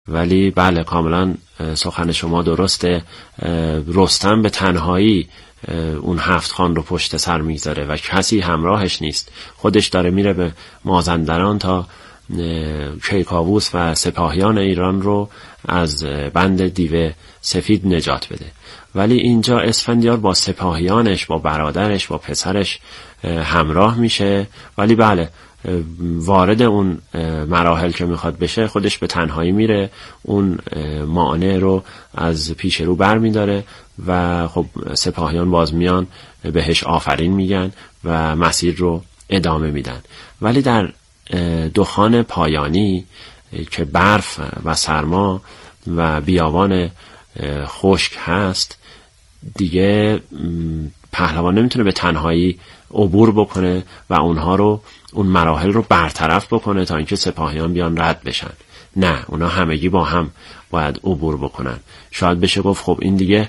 ولی بله کاملا سخن شما درسته. رستم به تنهایی اون 7 خان رو پشت سر میذاره و کسی همراهش نیست. خودش داره میره به مازندران تا کیکاووس و سپاهیان ایران رو از بند دیو سفید نجات بده. ولی اینجا اسفندیار با سپاهیانش، با برادرش، با پسرش همراه میشه. ولی بله وارد اون مراحل که میخواد بشه خودش به تنهایی میره، اون مانع رو از پیش رو بر میداره و خب سپاهیان باز میان بهش آفرین میگن و مسیر رو ادامه میدن. ولی در دخان پایانی که برف و سرما و بیابان خشک هست، دیگه پهلوان نمیتونه به تنهایی عبور بکنه و اون مراحل رو برطرف بکنه تا اینکه سپاهیان بیان رد بشن. نه، اونا همگی با هم باید عبور بکنن. شاید بشه گفت خب این دیگه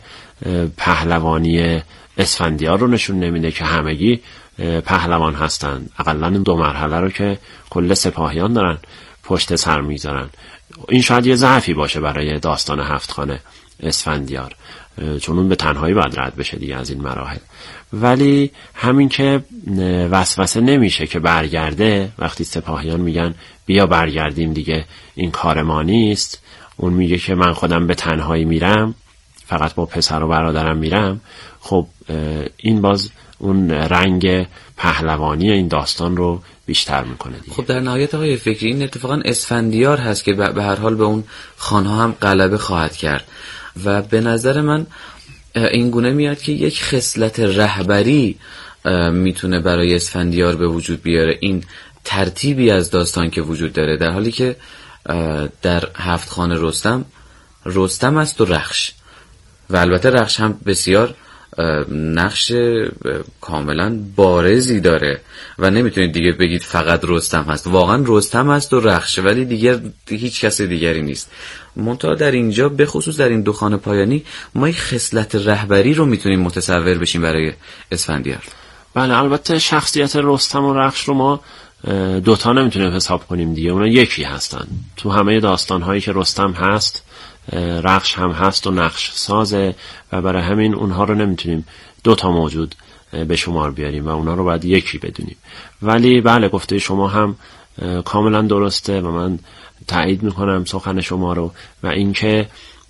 پهلوانی اسفندیار رو نشون نمیده که همگی پهلوان هستن. اقلا این 2 مرحله رو که کل سپاهیان دارن پشت سر میذارن. این شاید یه ضعفی باشه برای داستان 7 خان اسفندیار، چون اون به تنهایی باید رد بشه دیگه از این مراحل. ولی همین که وسوسه نمیشه که برگرده، وقتی سپاهیان میگن بیا برگردیم دیگه این کار ما نیست، اون میگه که من خودم به تنهایی میرم، فقط با پسر و برادرم میرم. خب این باز اون رنگ پهلوانی این داستان رو بیشتر میکنه دیگه. خب در نهایت آقای فکری این اتفاقا اسفندیار هست که به هر حال به اون خانها هم غلبه خواهد کرد و به نظر من این گونه میاد که یک خصلت رهبری میتونه برای اسفندیار به وجود بیاره، این ترتیبی از داستان که وجود داره، در حالی که در 7 خان رستم است و رخش، و البته رخش هم بسیار نقش کاملا بارزی داره و نمیتونید دیگه بگید فقط رستم هست. واقعا رستم هست و رخش، ولی دیگر هیچ کس دیگری نیست. منتها در اینجا به خصوص در این 2 خان پایانی ما یک خصلت رهبری رو میتونیم متصور بشیم برای اسفندیار. بله البته شخصیت رستم و رخش رو ما 2 تا نمیتونیم حساب کنیم دیگه، اونا یکی هستن. تو همه داستان‌هایی که رستم هست رخش هم هست و نقش سازه و برای همین اونها رو نمیتونیم 2 تا موجود به شمار بیاریم و اونها رو باید یکی بدونیم. ولی بله گفته شما هم کاملا درسته و من تایید میکنم سخن شما رو، و اینکه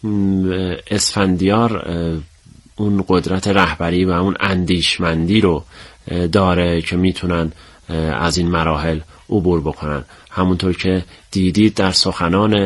اسفندیار اون قدرت رهبری و اون اندیشمندی رو داره که میتونن از این مراحل عبور بکنن. همونطور که دیدید در سخنان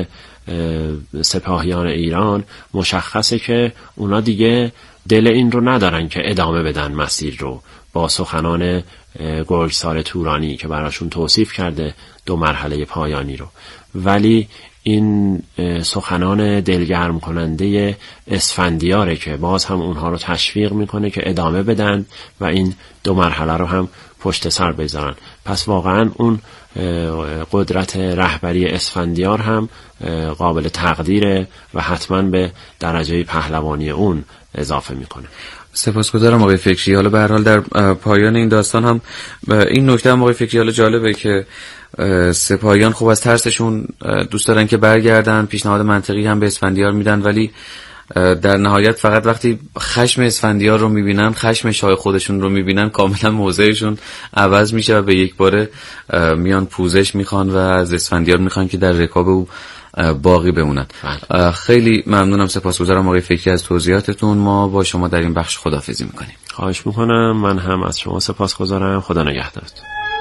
سپاهیان ایران مشخصه که اونا دیگه دل این رو ندارن که ادامه بدن مسیر رو با سخنان گرگسار تورانی که براشون توصیف کرده 2 مرحله پایانی رو. ولی این سخنان دلگرم کننده اسفندیاره که باز هم اونها رو تشویق میکنه که ادامه بدن و این 2 مرحله رو هم پشت سر بذارن. پس واقعا اون قدرت رهبری اسفندیار هم قابل تقدیره و حتما به درجه پهلوانی اون اضافه میکنه. سپاسگزارم آقای فکری. حالا به هر حال در پایان این داستان هم این نکته هم آقای فکری حالا جالبه که سپاهیان خوب از ترسشون دوست دارن که برگردن، پیشنهاد منطقی هم به اسفندیار میدن، ولی در نهایت فقط وقتی خشم اسفندیار رو میبینن، خشم شاه خودشون رو میبینن، کاملا موضعشون عوض میشه و به یک باره میان پوزش میخوان و از اسفندیار میخوان که در رکاب او باقی بمونن. خیلی ممنونم، سپاسگزارم آقای فکری از توضیحاتتون. ما با شما در این بخش خداحافظی میکنیم. خواهش میکنم. من هم از شما سپاسگزارم. خدا نگهدارت.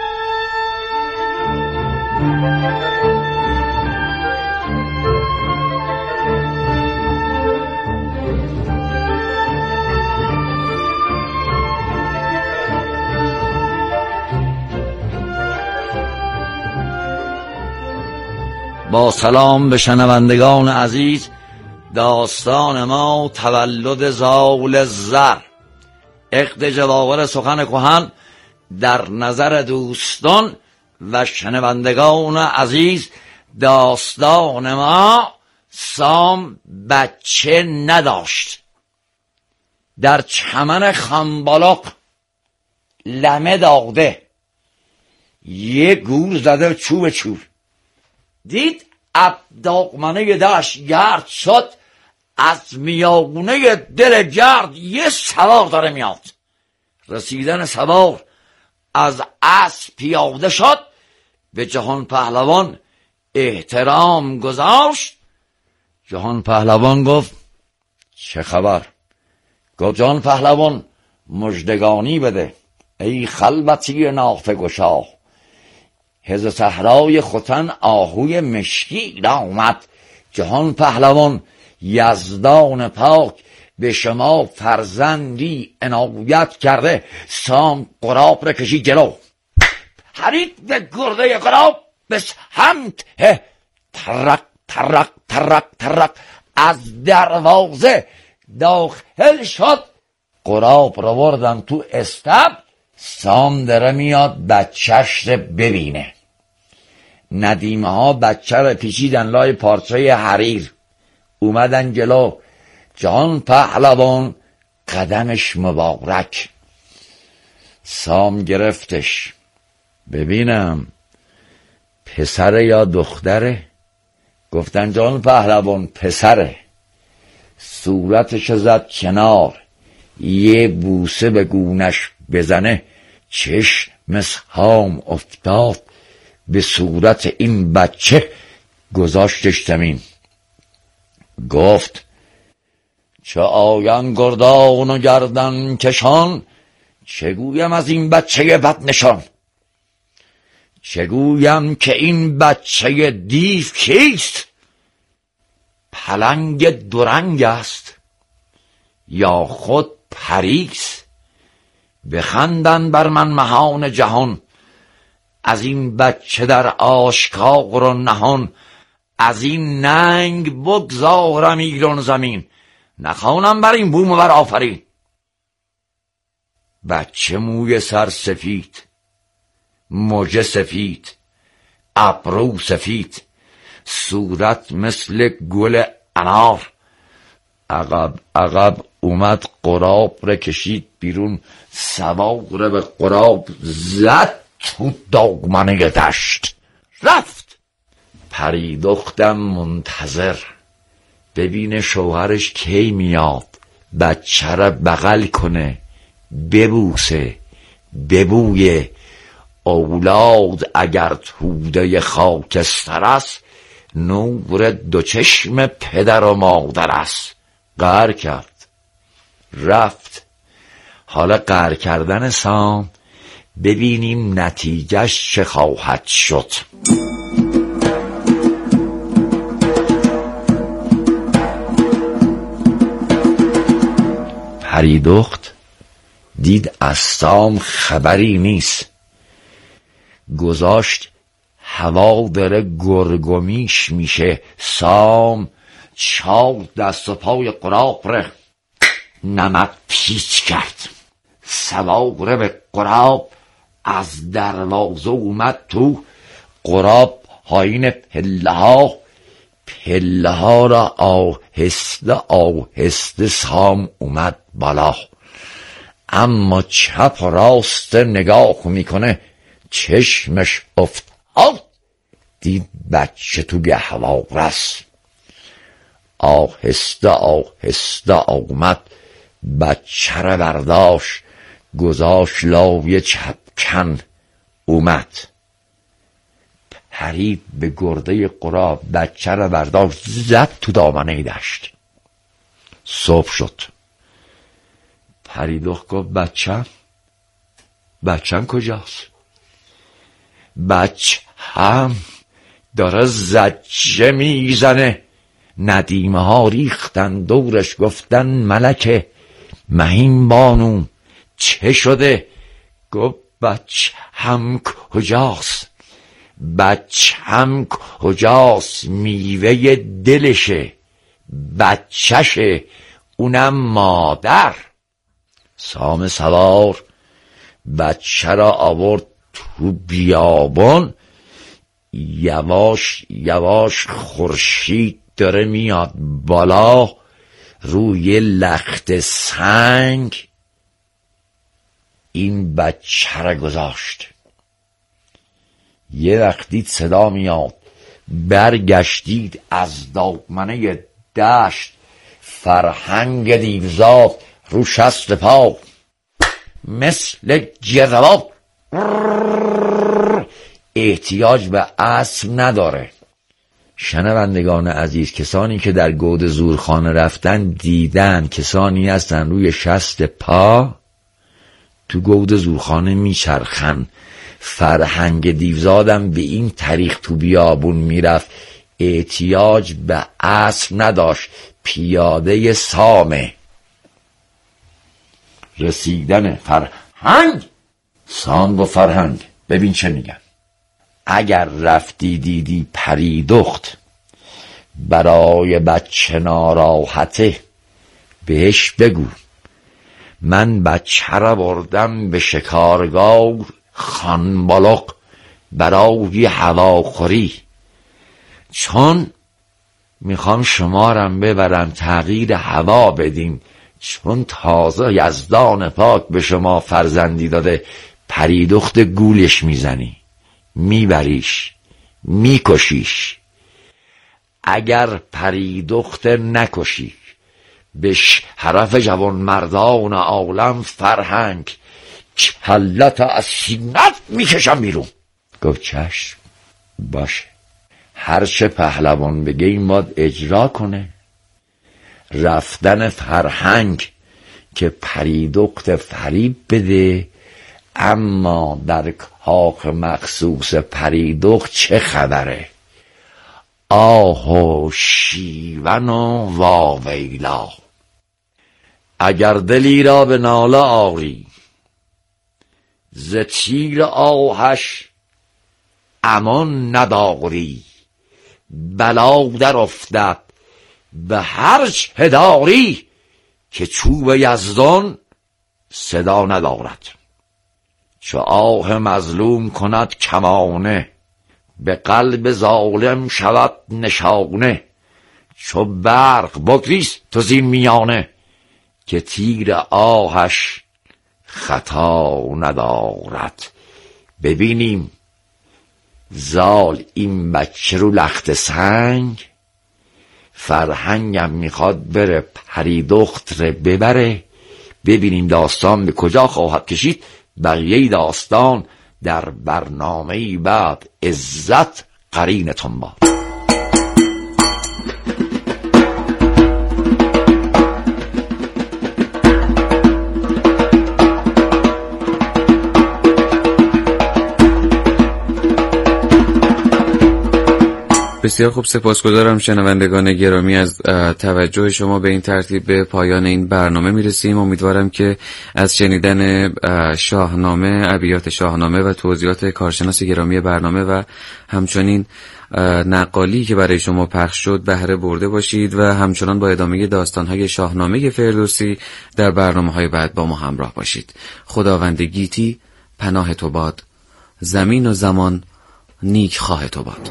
با سلام به شنوندگان عزیز، داستان ما تولد زال زر، عقد جواهر سخن کهن در نظر دوستان و شنوندگان عزیز. داستان ما سام بچه نداشت. در چمن خنبلاق لمه داده، یه گور زده چوب چوب، دید داغمنه دشت گرد شد، از میانه دل گرد یه سوار داره میاد. رسیدن سوار از اسب پیاده شد، به جهان پهلوان احترام گذاشت. جهان پهلوان گفت چه خبر؟ گفت جهان پهلوان مژدگانی بده ای خلوتی نافه گشا. هز صحرای ختن آهوی مشکی آمد. جهان پهلوان یزدان پاک به شما فرزندی عنایت کرده. سام قراب را کشید جلو، پرید به گرده قراب به سمت ترق ترق ترق ترق از دروازه داخل شد. قراب را بردن تو استب. سام داره میاد بچهش رو ببینه. ندیمه ها بچه رو پیچیدن لای پارچه حریر، اومدن جلو. جهان پهلوان قدمش مبارک. سام گرفتش، ببینم پسره یا دختره؟ گفتن جهان پهلوان پسره. صورتش زد کنار، یه بوسه به گونش بزنه. چشم سام افتاد به صورت این بچه، گذاشتش زمین. گفت چه آین گردان و گردن کشان، چگویم از این بچه بد نشان. چگویم که این بچه دیو کیست؟ پلنگ درنگ است یا خود پریست. بخندن بر من مهان جهان، از این بچه در آشکار و نهان. از این ننگ بگذارم ایران زمین، نخوانم بر این بوم و بر آفرین. بچه موی سر سفید، مژه سفید، ابرو سفید، صورت مثل گل انار. عقب عقب اومد، قراب را کشید بیرون. سوار به قراب زد تو دامنه دشت رفت. پری دختم منتظر ببینه شوهرش کی میاد، بچه را بغل کنه، ببوسه، ببویه. اولاد اگر توده خاکستر است، نور دو چشم پدر و مادر است. قهر کرد، رفت. حالا قهر کردن سام ببینیم نتیجهش چه خواهد شد. پریدخت دید از سام خبری نیست. گذاشت هوا داره گرگومیش میشه. سام چاق دست و پای قراب ره نمک پیچ کرد. سواره به قراب از دروازه اومد تو. قراب پایین پله ها را آهسته آهسته سام اومد بالا. اما چپ و راست نگاه میکنه، چشمش افتاد دید بچه تو گهواره است. آهسته آهسته آمد، بچه را برداشت، گذاشت لای چپکن. اومد پرید به گرده قراب، بچه را برداشت زد تو دامنه دشت. صبح شد. پریدخت گفت بچم کجاست؟ بچم داره زجه میزنه. ندیمه ها ریختن دورش، گفتن ملکه مهین بانو چه شده؟ گفت بچم کجاست؟ بچم کجاست؟ میوه دلشه، بچشه، اونم مادر. سام سوار بچه را آورد تو بیابان. یواش یواش خورشید داره میاد بالا، روی لخت سنگ این بچه را گذاشت. یه وقت دید صدا میاد برگشتید از دامنه دشت، فرهنگ دیوزاد رو شست پا، مثل جذبات احتیاج به اسب نداره. شنوندگان عزیز، کسانی که در گود زورخانه رفتن دیدن کسانی هستن روی شست پا تو گود زورخانه میچرخن. فرهنگ دیوزادم به این طریق تو بیابون میرفت، احتیاج به اسب نداشت، پیاده سامه. رسیدن فرهنگ، سام و فرهنگ. ببین چه میگن: اگر رفتی دیدی پری دخت برای بچه ناراحته، بهش بگو من بچه را بردم به شکارگاه خانبالق برای هواخوری، چون میخوام شمارم ببرم تغییر هوا بدیم، چون تازه یزدان پاک به شما فرزندی داده. پریدخت گولش میزنی، میبریش، میکشیش. اگر پریدخت نکشی به شرف جوان مردان عالم فرهنگ کلت از سینت میکشم بیرون. گفت چشم باشه، هرچه پهلوان بگه این باید اجرا کنه. رفتن فرهنگ که پریدخت فریب بده، اما در کاخ مخصوص پریدخت چه خبره؟ آه و شیون و واویلا. اگر دلی را به ناله آری، ز تیر آهش امان نداری، بلا در افتد به هر چه داری، که چوب یزدان صدا ندارد. چو آه مظلوم کند کمانه، به قلب ظالم شود نشانه. چو برق بگریز تو زین میانه، که تیر آهش خطا ندارد. ببینیم زال این بچه رو لخت سنگ، فرهنگم میخواد بره پریدخت رو ببره. ببینیم داستان به کجا خواهد کشید. بقیه داستان در برنامه بعد. عزت قرینتون باد. بسیار خوب، سپاسگزارم شنوندگان گرامی از توجه شما. به این ترتیب به پایان این برنامه میرسیم. امیدوارم که از شنیدن شاهنامه، ابیات شاهنامه و توضیحات کارشناس گرامی برنامه و همچنین نقالی که برای شما پخش شد بهره برده باشید و همچنان با ادامه داستان‌های شاهنامه فردوسی در برنامه‌های بعد با ما همراه باشید. خداوند گیتی پناه تو باد، زمین و زمان نیک خواه تو باد.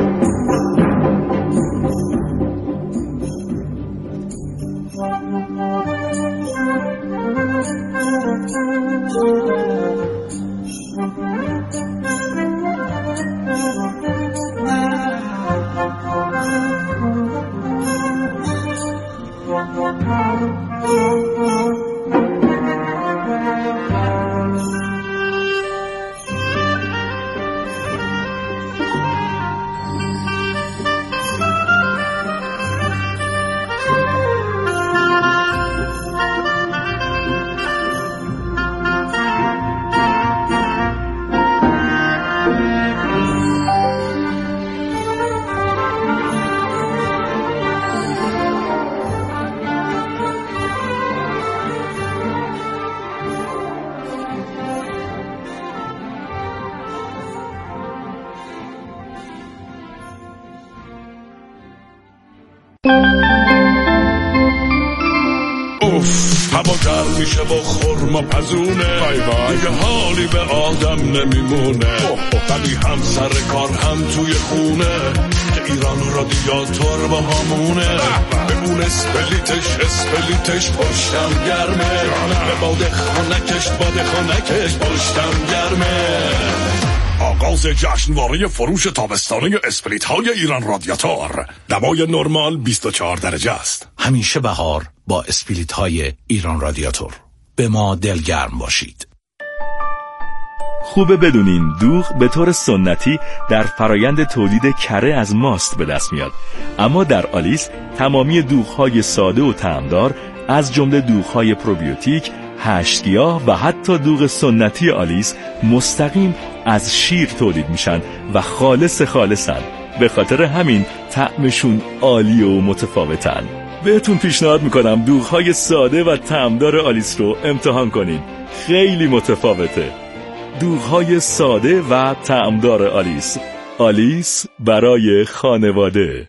هوا گرم میشه با خرما پزونه، دیگه حالی به آدم نمیمونه. ولی هم سر کار هم توی خونه، که ایران رادیاتور با همونه. به اون اسپلیتش پشتم گرمه، به باد خانکش پشتم گرمه. آغاز جشنواره فروش تابستانه اسپریت های ایران رادیاتور. دمای نرمال 24 درجه است. همیشه بهار با اسپریت های ایران رادیاتور. به ما دلگرم باشید. خوبه بدونین دوغ به طور سنتی در فرایند تولید کره از ماست به دست میاد، اما در آلیس تمامی دوغ‌های ساده و طعمدار از جمله دوغ‌های پروبیوتیک، 8 گیاه و حتی دوغ سنتی آلیس مستقیم از شیر تولید میشن و خالصن. به خاطر همین طعمشون عالی و متفاوتن. بهتون پیشنهاد میکنم دوغ‌های ساده و طعمدار آلیس رو امتحان کنین. خیلی متفاوته. دوغ‌های ساده و طعمدار آلیس. آلیس برای خانواده.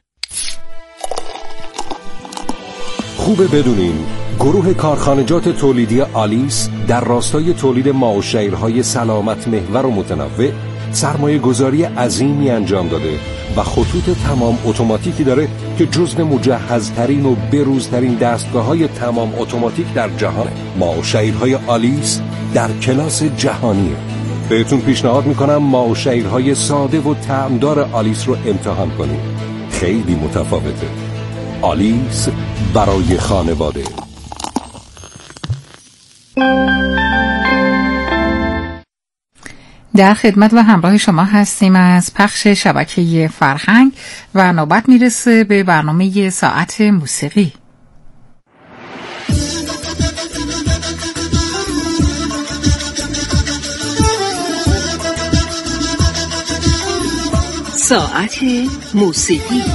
خوبه بدونین گروه کارخانجات تولیدی آلیس در راستای تولید ماء و شیرهای سلامت محور و متنوع سرمایه گذاری عظیمی انجام داده و خطوط تمام اتوماتیکی داره که جزو مجهزترین و بروزترین دستگاه‌های تمام اتوماتیک در جهانه. ماء و شیرهای آلیس در کلاس جهانیه. بهتون پیشنهاد میکنم ماء و شیرهای ساده و طعمدار آلیس رو امتحان کنید. خیلی متفاوته. آلیس برای خانواده. در خدمت و همراه شما هستیم از پخش شبکه فرهنگ و نوبت میرسه به برنامه ساعت موسیقی. ساعت موسیقی.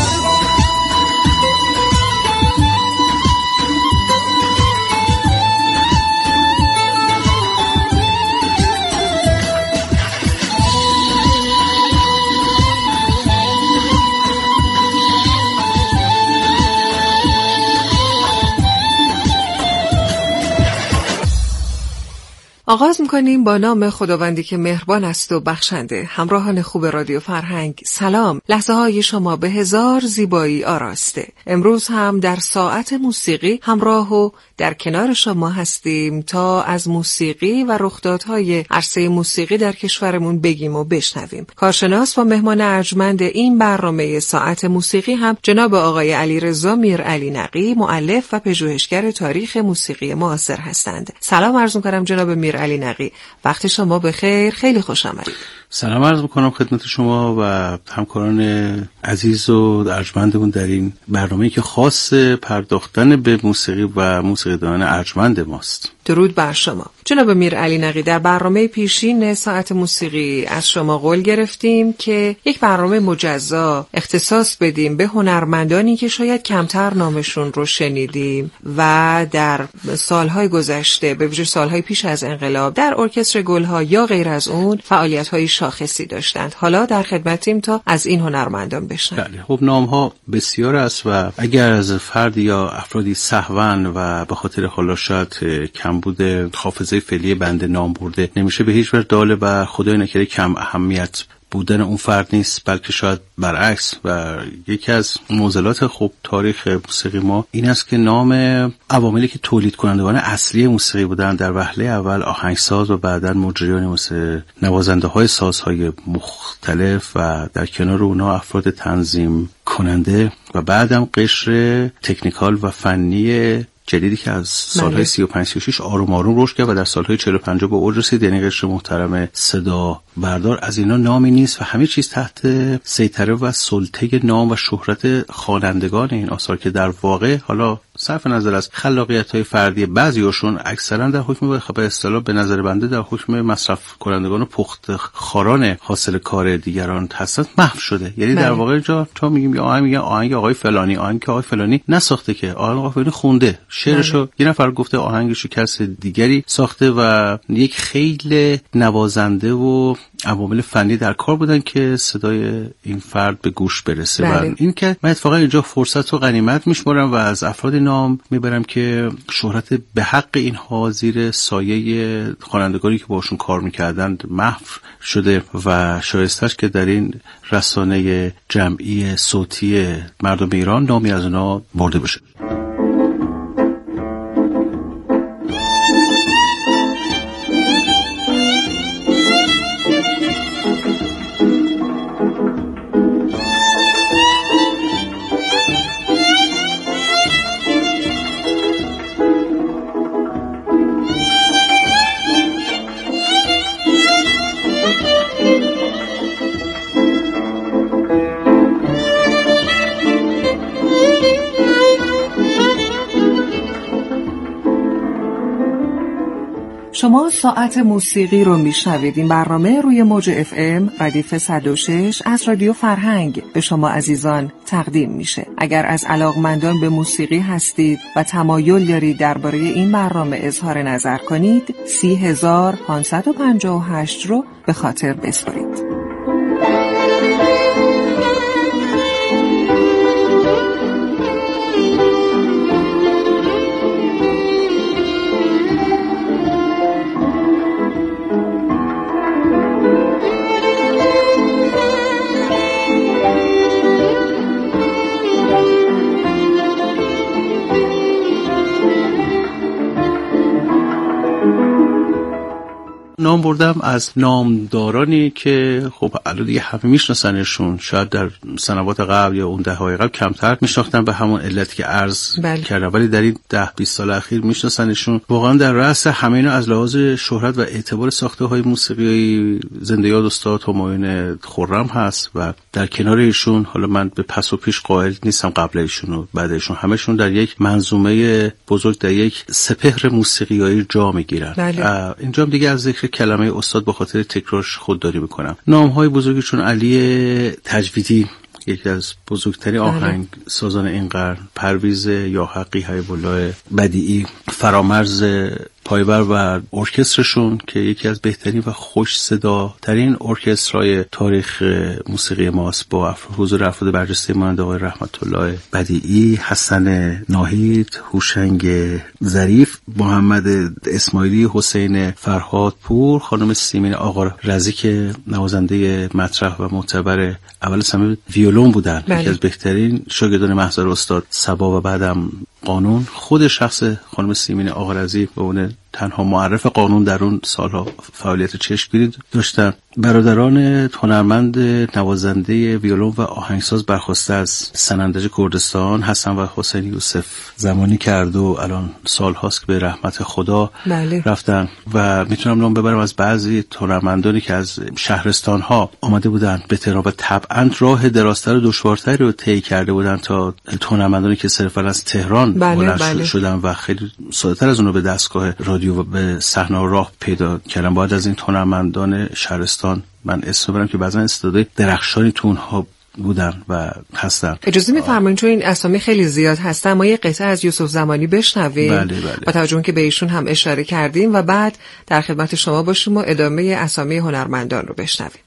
آغاز میکنیم با نام خداوندی که مهربان است و بخشنده. همراهان خوب رادیو فرهنگ سلام. لحظه های شما به هزار زیبایی آراسته. امروز هم در ساعت موسیقی همراه و در کنار شما هستیم تا از موسیقی و رخدادهای عرصه موسیقی در کشورمون بگیم و بشنویم. کارشناس و مهمان ارجمند این برنامه ساعت موسیقی هم جناب آقای علیرضا میرعلی نقی، مؤلف و پژوهشگر تاریخ موسیقی معاصر هستند. سلام عرض می‌کنم جناب میرعلی نقی. وقت شما بخیر، خیلی خوش آمدید. سلام عرض میکنم خدمت شما و همکاران عزیز و ارجمندمون در این برنامه‌ای که خاص پرداختن به موسیقی و موسیقیدانان ارجمند ماست. درود بر شما. جناب میرعلی نقی، در برنامه پیشین ساعت موسیقی از شما قول گرفتیم که یک برنامه مجزا اختصاص بدیم به هنرمندانی که شاید کمتر نامشون رو شنیدیم و در سالهای گذشته، به ویژه سالهای پیش از انقلاب، در ارکستر گلها یا غیر از اون فعالیت‌های شاخصی داشتند. حالا در خدمتیم تا از این هنرمندان بشنویم. بله، خب نام‌ها بسیار است و اگر از فردی یا افرادی سهواً و به خاطر حالا شاید کمبود حافظه فعلی بنده نام برده نمیشه، به هیچ وجه داله و خدای نکرده کم اهمیت بودن اون فرد نیست، بلکه شاید برعکس. و یکی از معضلات خوب تاریخ موسیقی ما این است که نام عواملی که تولید کنندگان اصلی موسیقی بودن در وهله اول آهنگساز و بعداً مجریان مثل نوازنده های سازهای مختلف و در کنار اونا افراد تنظیم کننده و بعدم قشر تکنیکال و فنی جدیدی که از سالهای 35-36 آروم آروم رشد کرد و در سالهای 40-50 به اوج رسید، یعنی قشر محترم صدا بردار. از اینا نامی نیست و همه چیز تحت سیطره و سلطه نام و شهرت خوانندگان این آثار که در واقع حالا صرف نظر از خلاقیت‌های فردی بعضی‌هاشون اکثرا در حکم به اصطلاح به نظر بنده در حکم مصرف کنندگان و پخت خاران حاصل کار دیگران هستند محو شده. یعنی در واقع جا تا میگیم آهنگ آقای فلانی، آهنگ که آقای فلانی نساخته که آهنگ آقای فلانی خونده، شعرشو یه نفر گفته، آهنگشو کس دیگری ساخته و یک خیلی نوازنده و عوامل فنی در کار بودن که صدای این فرد به گوش برسه. و این که من اتفاقا اینجا فرصت و غنیمت میشمارم و از افراد نام میبرم که شهرت به حق اینها زیر سایه خوانندگانی که باشون کار میکردند محو شده و شایستش که در این رسانه جمعی صوتی مردم ایران نامی از اونا برده بشه. شما ساعت موسیقی رو میشنوید. این برنامه روی موج FM ردیف 106 از رادیو فرهنگ به شما عزیزان تقدیم میشه. اگر از علاقمندان به موسیقی هستید و تمایل دارید درباره این برنامه اظهار نظر کنید، 30558 رو به خاطر بسپارید. نام بردم از نامدارانی که خب الان دیگه همه میشناسنشون، شاید در سنوات قبل یا اون دهه‌های قبل کمتر میشناختن به همون علتی که عرض کردم، ولی در این 10-20 سال اخیر میشناسنشون. واقعا در رأس همه اینا از لحاظ شهرت و اعتبار ساخته‌های موسیقی زنده یاد استاد همایون خرم هست و در کنار ایشون، حالا من به پس و پیش قائل نیستم قبل ایشون و بعد ایشون، همشون در یک منظومه بزرگ در یک سپهر موسیقیایی جا میگیرن. اینجا هم دیگه از ذکر کلمه استاد به خاطر تکرارش خودداری میکنم. نام‌های بزرگی چون علی تجویدی، یکی از بزرگترین آهنگ سازان این قرن، پرویز یا حقی حبیب الله بدیعی، فرامرز پایبر و ارکسترشون که یکی از بهترین و خوش صداترین ارکسترهای تاریخ موسیقی ماست، با حضور افراد برجسته مانند آقای رحمت الله بدیعی، حسن ناهید، هوشنگ ظریف، محمد اسماعیلی، حسین فرهادپور، خانم سیمین آقا رضی که نوازنده مطرح و معتبر اول سمت ویولون بودن، یکی از بهترین شاگردان محضر استاد صبا و بعدم قانون. خود شخص خانم سیمین آقا رضی به اون تنها معرف قانون در اون سالها فعالیت چشمگیری داشتن. برادران هنرمند نوازنده ویولون و آهنگساز برخواسته از سنندج کردستان، حسن و حسین یوسف زمانی کرد و الان سالهاست که به رحمت خدا رفتن. و میتونم نام ببرم از بعضی هنرمندانی که از شهرستان ها آمده بودن به تهران و طبعا راه درازتر و دشوارتری رو طی کرده بودن تا هنرمندانی که صرفا از تهران بلند شدن و خیلی ساده‌تر از اون رو به دستگاه رادیو و به صحنه راه پیدا کردن. باید از این هنرمندان شهرستان من اسم ببرم که بعضا استعداد درخشانی تو اونها بودن و هستن. اجازه می‌فرمایید چون این اسامی خیلی زیاد هستن، ما یه قطعه از یوسف زمانی بشنویم با توجه که به ایشون هم اشاره کردیم و بعد در خدمت شما باشیم و ادامه اسامی هنرمندان رو بشنویم.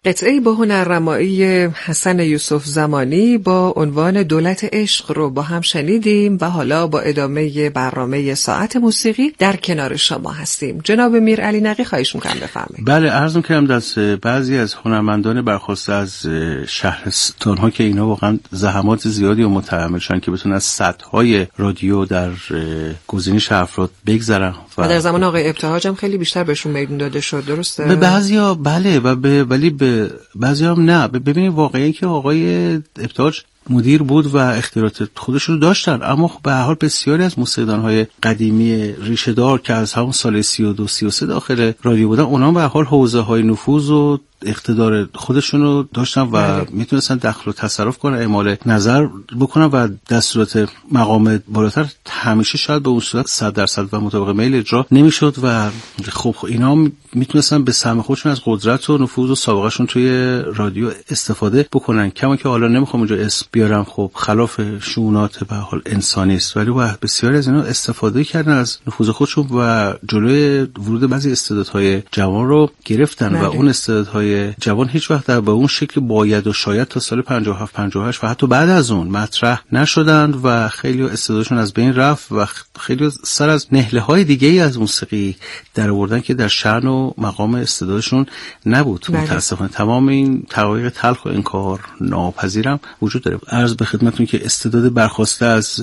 قطعه‌ای با هنرنمایی حسن یوسف زمانی با عنوان دولت عشق رو با هم شنیدیم و حالا با ادامه برنامه ساعت موسیقی در کنار شما هستیم. جناب میر علی نقی خواهش می‌کنم بفرمایید. بله، عرض می‌کردم دست بعضی از هنرمندان برخواسته از شهرستان‌ها که اینا واقعا زحمات زیادی و متحمل شدن که بتونن از سطح‌های رادیو در گزینش افراد بگذرن و در زمان آقای ابتهاج هم خیلی بیشتر بهشون میدون داده شد، درسته؟ به بعضیا بله ولی به بعضیا هم نه. ببینید واقعا که آقای ابتهاج مدیر بود و اختیارات خودشون رو داشتن، اما به هر حال بسیاری از موسیقیدان‌های قدیمی ریشه‌دار که از همون سال 32 33 داخل رادیو بودن، اونها به هر حال حوزه‌های نفوذ و اقتدار خودشون رو داشتن و میتونستن دخل و تصرف کنن، اعمال نظر بکنن و دستورات مقام بالاتر همیشه شاید به اون صورت 100% و مطابق میل اجرا نمیشد و خب اینا میتونستن به سهم خودشون از قدرت و نفوذ و سابقهشون توی رادیو استفاده بکنن. کما که حالا نمیخوام اونجا اسم بیارم، خب خلاف شؤونات به حال انسانی است، ولی بسیاری از اینا استفاده کردن از نفوذ خودشون و جلوی ورود بعضی استعدادهای جوان رو گرفتن و اون استعدادهای جوان هیچ وقت به اون شکل باید و شاید تا سال 57 58 و حتی بعد از اون مطرح نشدند و خیلی استعدادشون از بین رفت و خیلی سر از نهله‌های دیگه‌ای از موسیقی در آوردن که در شأن و مقام استعدادشون نبود. متأسفانه تمام این تقایق تلخ و انکار ناپذیرم وجود داره. عرض به خدمتتون که استعداد برخواسته از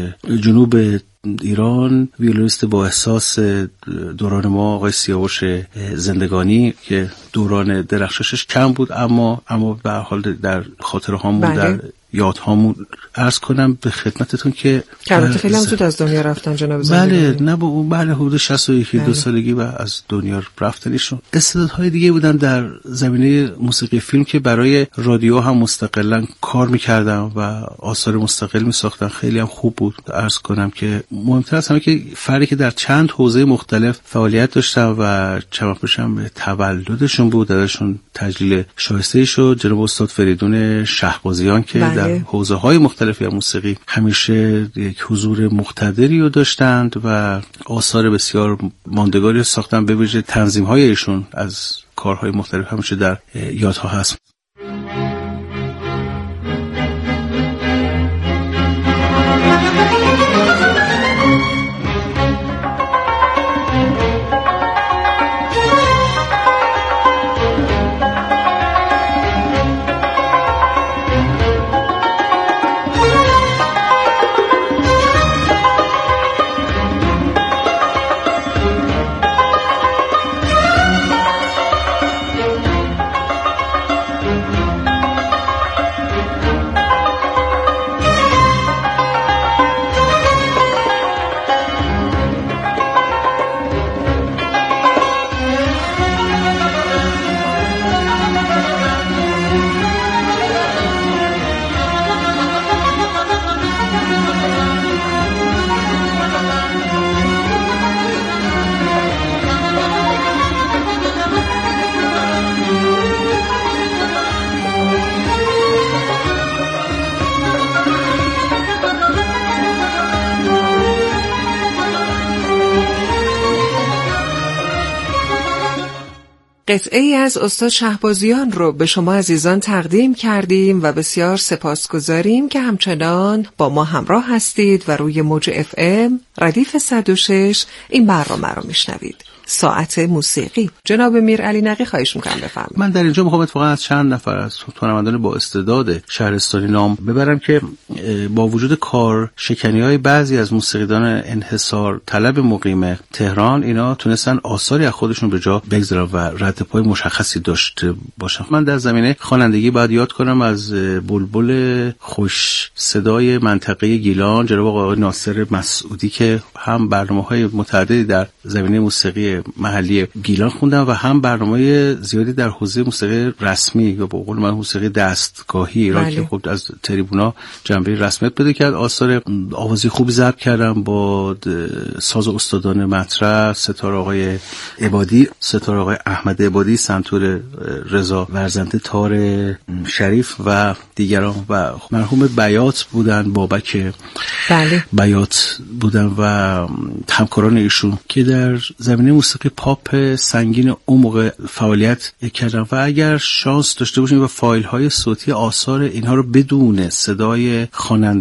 جنوب ایران، ویولونیست با احساس دوران ما آقای سیاوش زندگانی که دوران درخششش کم بود اما به هر حال در خاطرهامون در یادهامون عرض کنم به خدمتتون که خیلی هم زود از دنیا رفتن جناب زندگانی. بله حدود 61 دو سالگی و از دنیا رفتنشون. استعدادهای دیگه بودن در زمینه موسیقی فیلم که برای رادیو هم مستقلا کار می‌کردن و آثار مستقل می‌ساختن، خیلی هم خوب بود. عرض کنم که مهمتر از همه که فردی که در چند حوزه مختلف فعالیت داشتن و چند هم به تولدشون بود، ازشون تجلیل شایسته‌ای شد. جناب استاد فریدون شهبازیان که در حوزه‌های مختلفی از موسیقی همیشه یک حضور مقتدری رو داشتند و آثار بسیار ماندگاری ساختن، به ویژه تنظیم‌های ایشون از کارهای مختلف همیشه در یادها هست. قطعه‌ای از استاد شهبازیان رو به شما عزیزان تقدیم کردیم و بسیار سپاسگزاریم که همچنان با ما همراه هستید و روی موج FM ردیف 106 این برنامه رو میشنوید. ساعت موسیقی. جناب میر علی نقی خواهش میکنم بفرمایید. من در اینجا میخوام اتفاقا از چند نفر از هنرمندان با استعداد شهرستانی نام ببرم که با وجود کار شکنی‌های بعضی از موسیقیدان انحصار طلب مقیم تهران، اینا تونستن آثاری از خودشون به جا بگذارن و رد پای مشخصی داشته باشن. من در زمینه خوانندگی باید یاد کنم از بلبل خوش صدای منطقه گیلان جناب آقای ناصر مسعودی که هم برنامه‌های متعددی در زمینه موسیقی محلی گیلان خوندن و هم برنامه زیادی در حوزه موسیقی رسمی یا به قول من موسیقی دستگاهی ایران که خود از تریبونا جنبه رسمیت پیدا کرد. آثار آوازی خوبی ضبط کردم با ساز استادان مطرح، ستار آقای عبادی، ستار آقای احمد عبادی، سنتور رضا ورزنده، تار شریف و دیگران و مرحوم بیات بودن، بابک بیات بودن و همکاران ایشون که در زمینه موسیقی پاپ سنگین اون موقع فعالیت کردن و اگر شانس داشته باشیم و فایل های صوتی آثار اینها رو بدون صدای خواننده